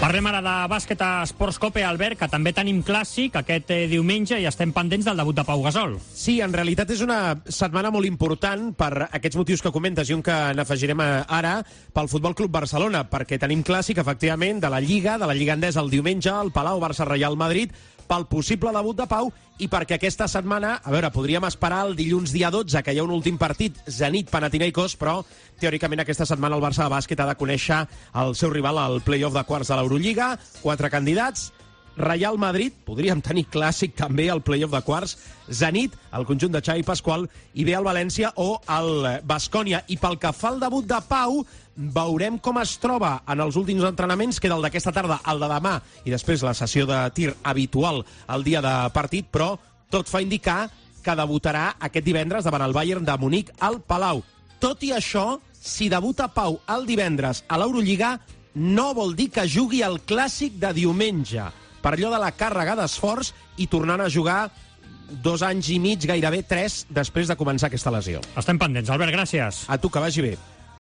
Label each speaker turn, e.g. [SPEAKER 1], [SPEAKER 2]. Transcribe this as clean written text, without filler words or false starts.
[SPEAKER 1] Parlem ara de bàsquet a Esports Cope, Albert, que també tenim clàssic aquest diumenge i estem pendents del debut de Pau Gasol.
[SPEAKER 2] Sí, en realitat és una setmana molt important per aquests motius que comentes i un que n'afegirem ara pel Futbol Club Barcelona, perquè tenim clàssic, efectivament, de la Lliga Endesa el diumenge, al Palau Barça-Reial Madrid, pel possible debut de Pau i perquè aquesta setmana, a veure, podríem esperar el dilluns dia 12, que hi ha un últim partit, Zenit-Panathinaikos, però teòricament aquesta setmana el Barça de bàsquet ha de conèixer el seu rival al play-off de quarts de l'Eurolliga. 4 candidats: Real Madrid, podríem tenir clàssic també al play-off de quarts, Zenit, el conjunt de Xavi Pasqual, i bé el València o el Baskonia. I pel que fa al debut de Pau, veurem com es troba en els últims entrenaments, que del d'aquesta tarda, el de demà, i després la sessió de tir habitual el dia de partit, però tot fa indicar que debutarà aquest divendres davant el Bayern de Munic al Palau. Tot i això, si debuta Pau el divendres a l'Eurolliga, no vol dir que jugui el clàssic de diumenge, per allò de la càrrega d'esforç i tornant a jugar 2 anys i mig, gairebé 3, després de començar aquesta lesió.
[SPEAKER 1] Estem pendents. Albert, gràcies.
[SPEAKER 2] A tu, que vagi bé.